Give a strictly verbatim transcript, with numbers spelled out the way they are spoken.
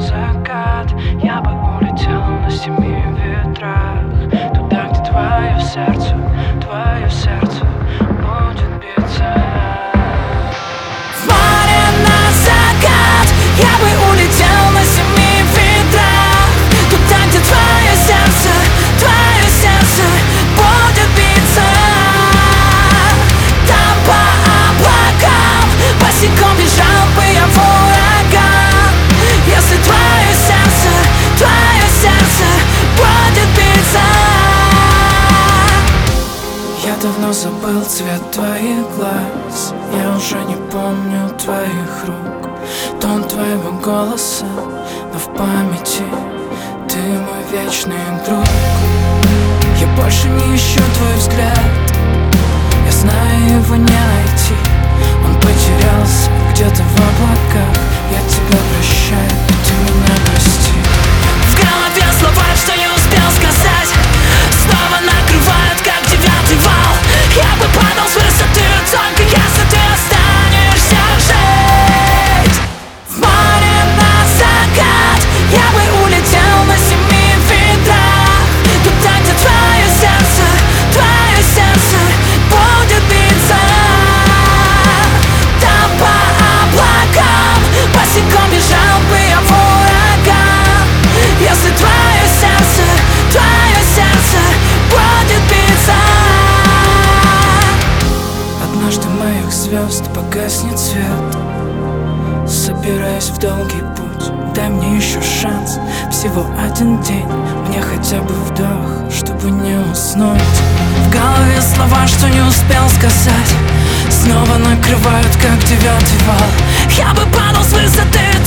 закат, я бы улетел на семи ветрах, туда, где твое сердце, твое сердце будет биться. В море на закат я бы улетел на семи ветрах, туда, где твое сердце, твое сердце будет биться. Там по облакам босиком бежал бы я в ураган, если твое сердце, твое сердце будет биться. Я давно забыл цвет твоих глаз, я уже не помню твоих рук, тон твоего голоса, но в памяти ты мой вечный друг. Я больше не ищу твой взгляд, я знаю, его не найти, он потерялся где-то в облаках. Я тебя прощаю, ты меня прости. В голове слова, что не успел сказать, снова накрывают, как девятый вал. Я бы падал с высоты, только если ты останешься жить. В море на закат я бы улетел на семи ветрах, туда, где твое сердце, твое сердце будет биться. Там по облакам босиком бежал бы я в ураган, если твое сердце, твое сердце будет биться. Однажды моих звезд погаснет свет, собираюсь в долгий путь, дай мне еще шанс, всего один день, мне хотя бы вдох, чтобы не уснуть. В голове слова, что не успел сказать, снова накрывают, как девятый вал. Я бы падал с высоты,